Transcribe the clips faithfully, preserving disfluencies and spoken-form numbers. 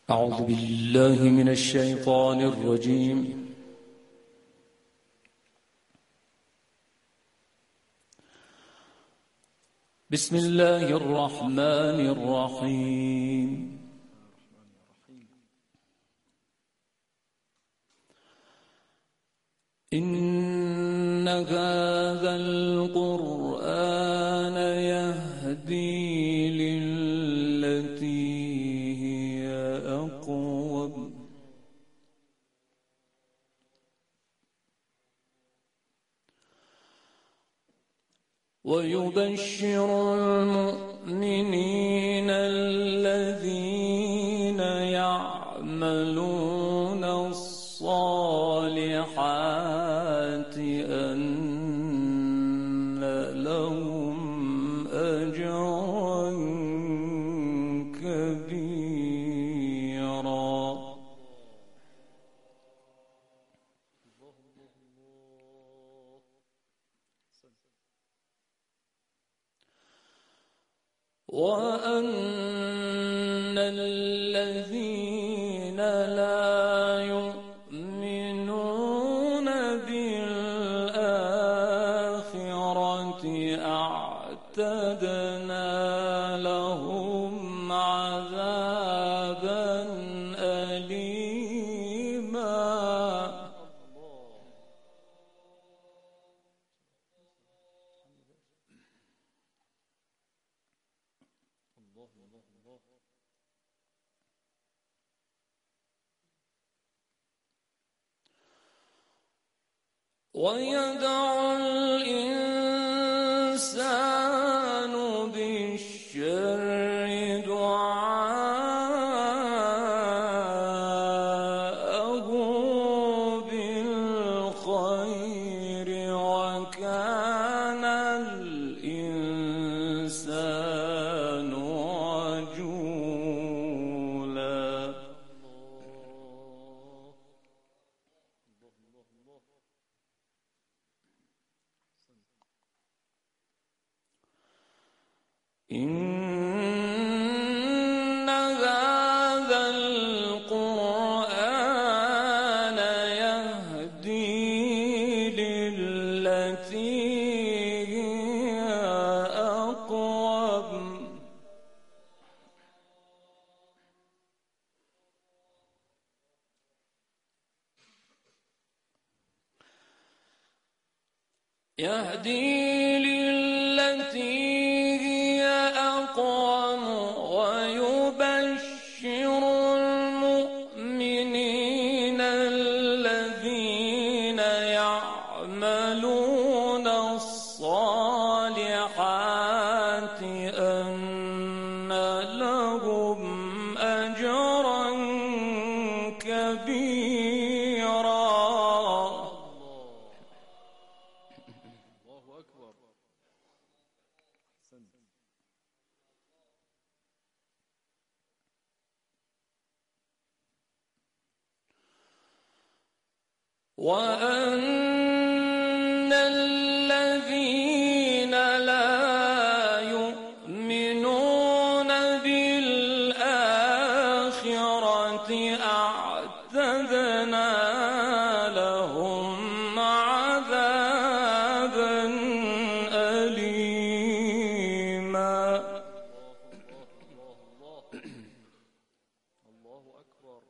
أعوذ بالله من الشيطان الرجيم. بسم الله الرحمن الرحيم. إن هذا القرآن يهدي للتي هي أقوم ويبشر المؤمنين الذين يعملون الصالحات أن لهم أجرا كبيرا. وأن الذين لا يؤمنون بالآخرة أعتدنا لهم عذابا أليما. ويدعو الإنسان بالشر دعاءه بالخير وكان الإنسان عجولا. إن هذا القرآن يهدي للتي هي أقوم يهدي للتي أقوم ويبشر المؤمنين الذين يعملون الصالحات أن لهم أجرا كبيرا. الله أكبر. وأن الذين لا يؤمنون بالآخرة أعتدنا لهم عذابا أليما. الله أكبر.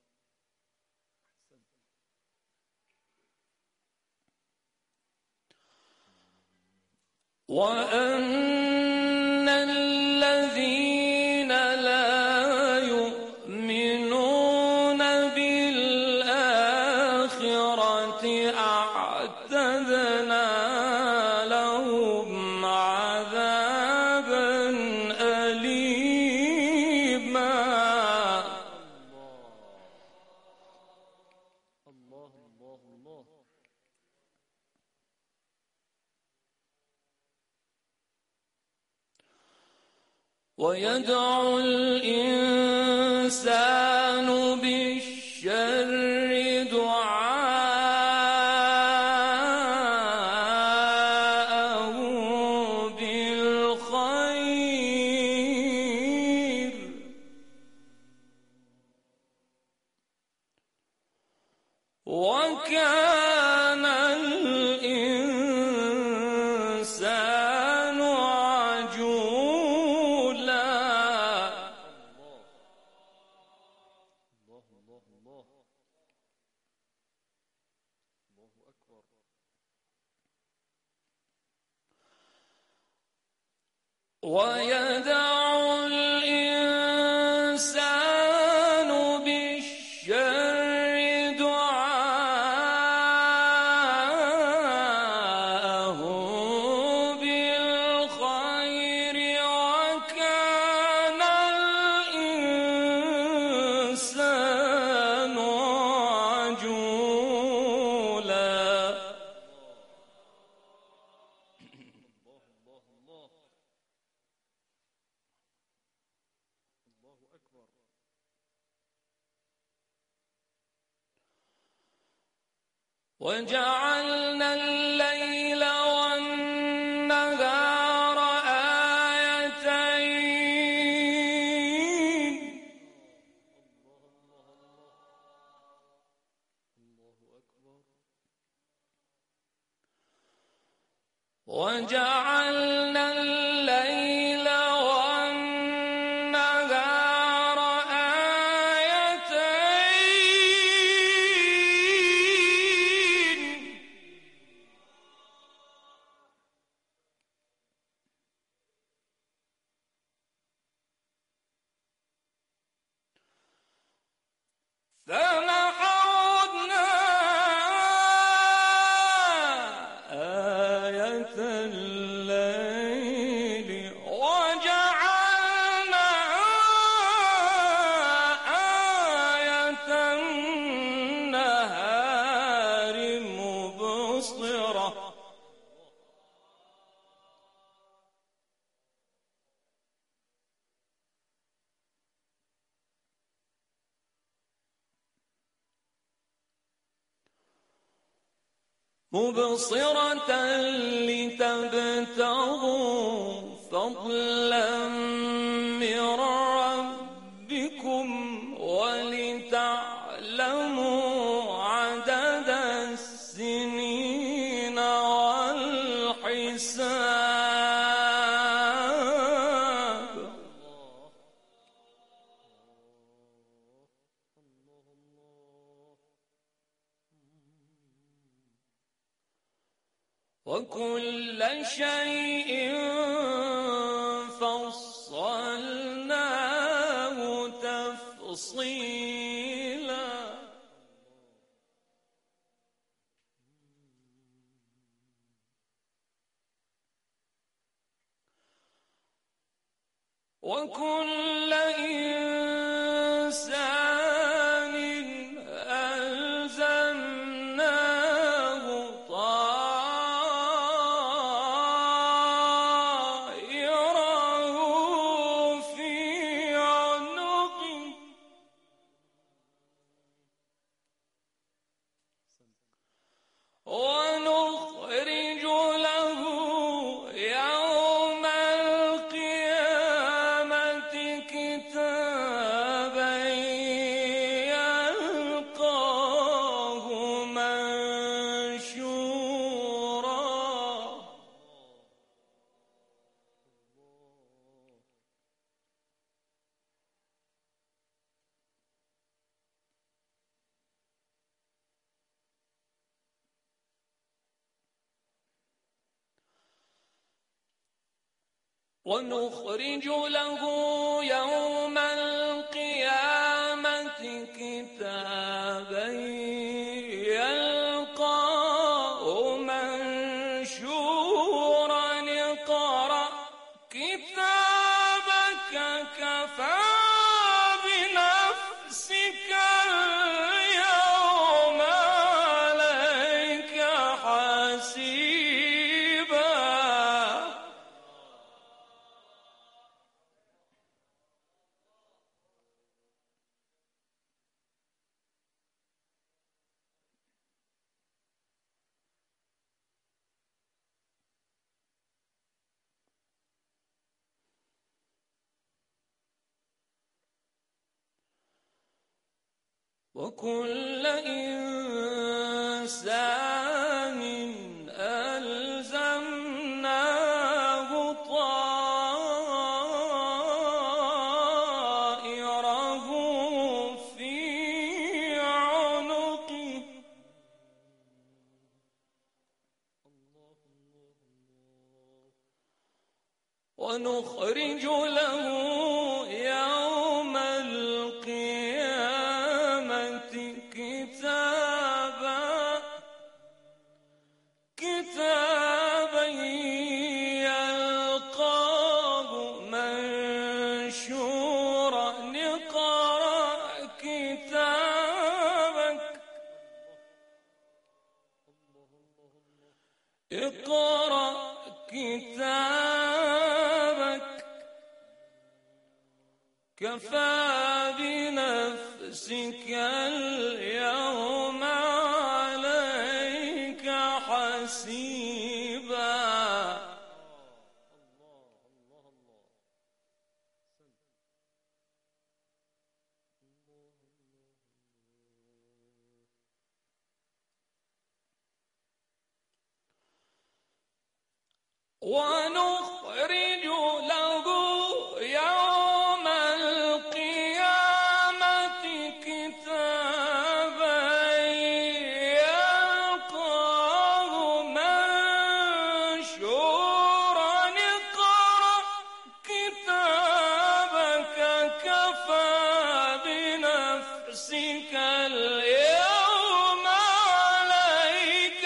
وأن الذين لا يؤمنون بالآخرة أعتدنا لهم عذابا أليما. الله الله الله. ويدعو الإنسان بالشر دعاءه بالخير وكان الإنسان عجولا. الله الله الله الله أكبر. ويدع الإنسان بالشر دعاءه بالخير وكان الإنسان عجولا. الله الله الله الله أكبر. وجعلنا الليل والنهار آيتين. الله أكبر. وجعلنا الليل والنهار آيتين. فمحونا آية الليل وجعلنا آية النهار مبصرة. مبصرة لتبتغوا فضلا من ربكم ولتعلموا عدد السنين والحساب. وكل شيء فصلناه تفصيلا. وكل إنسان ألزمناه طائره في عنقه ونخرج له يوم القيامة كتابا يلقاه منشورا. ونخرج له يوم القيامة كتابا يلقاه منشورا. اقرأ كتابك كفى بنفسك اليوم عليك حسيبا. وكل إنسان ألزمناه طائره في عنقه ونخرج له يوم القيامة كتابا كتابا يلقاه منشورا اقرأ كتابك اقرأ كتابك كفى بنفسك اليوم عليك حسيبا. ونخرج له يوم القيامة كتابا يلقاه منشورا اقرأ كتابك كفى بنفسك اليوم عليك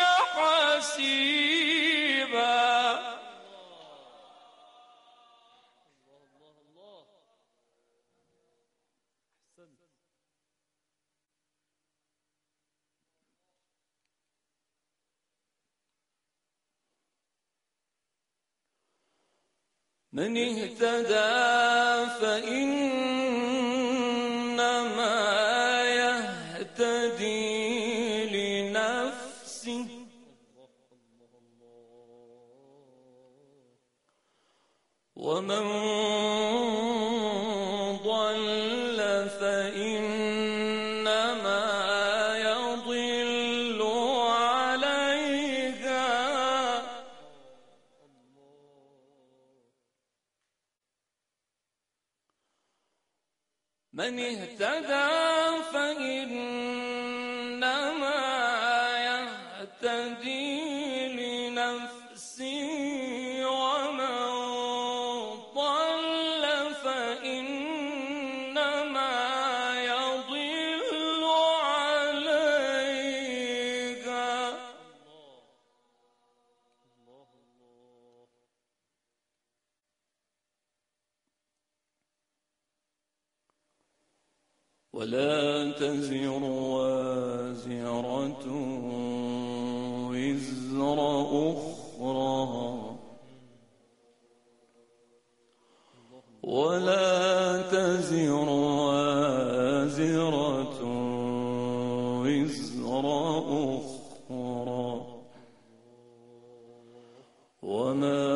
حسيبا. من اهتدى فإنما يهتدي لنفسه ومن ضل فإنما يضل عليها من اهتدى فإنما يهتدي لنفسه ومن ضل فإنما يضل عليها. ولا تزر وازرة وزر أخرى ولا تزر وازرة وزر أخرى وما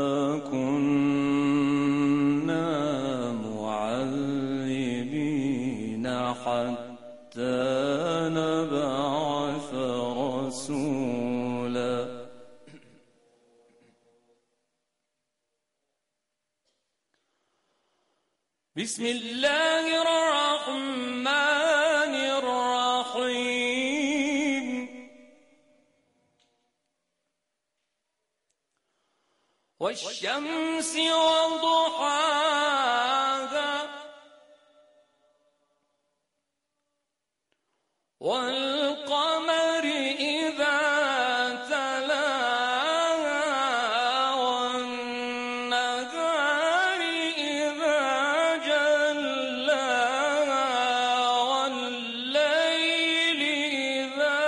كنا معذبين حتى نبعث رسولا. بسم الله الرحمن الرحيم. والشمس وضحاها والقمر إذا تلاها والنهار إذا جلاها والليل إذا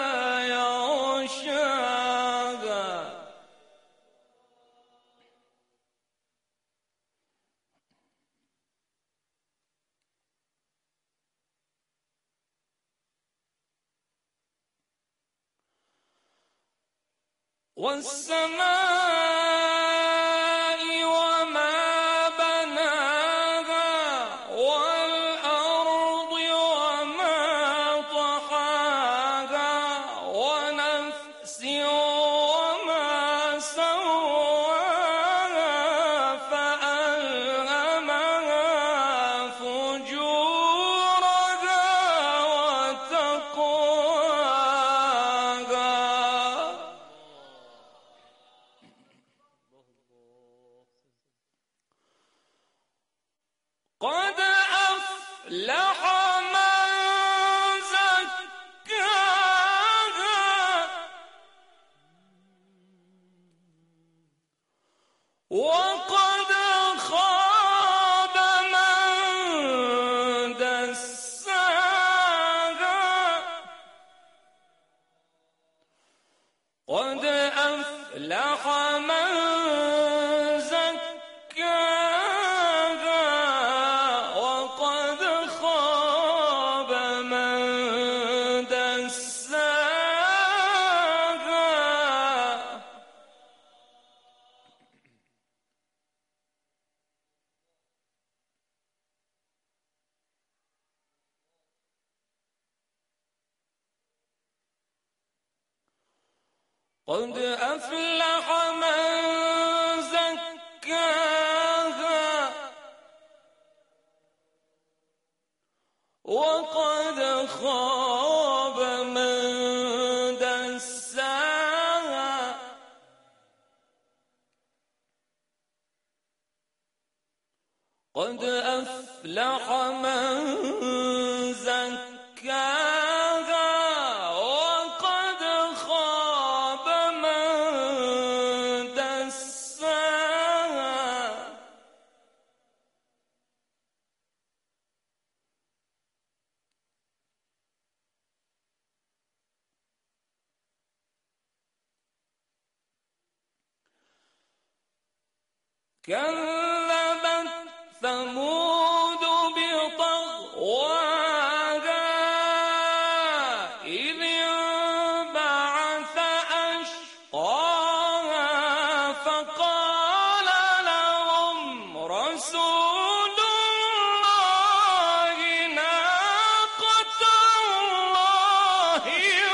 يغشاها والسماء وما بناها والأرض وما طحاها أفلح من زكاها وقد خاب من دساها قد أفلح من زكاها وقد خاب من دساها قد أفلح من زكاها وقد خاب من دساها كذبت ثمود بطغواها إذ انبعث أشقاها فقال لهم رسول الله ناقة الله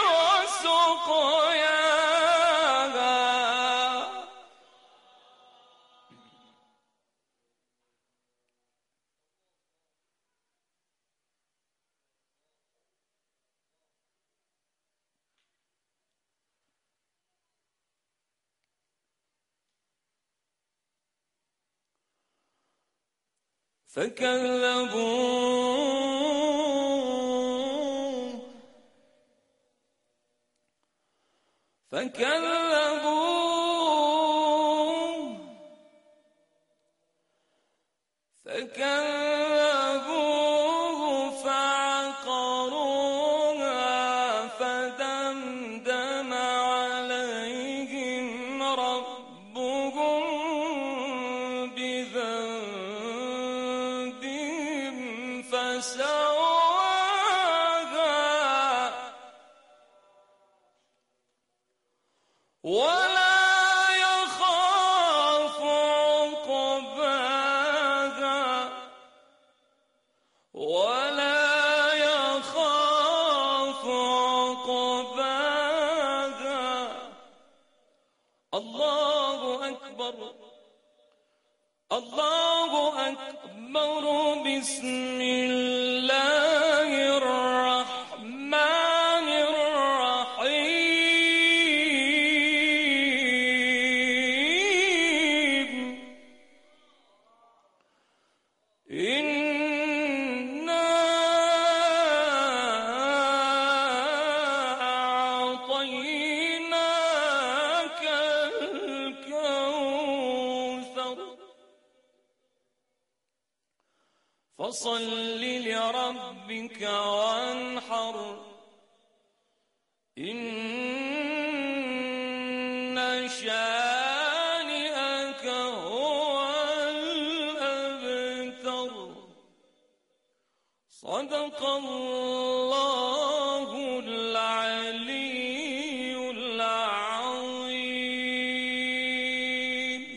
وسقياها فكذبوه فكذبوه فكذبوه فعقروها فدمدم عليهم ربهم بذنبهم فسواها ولا يخاف عقباها ولا يخاف عقباها الله أكبر الله أكبر بسم الله الرحمن الرحيم إنا أعطيناك الكوثر فصل لربك وانحر إن شانئك هو الأبتر صدق الله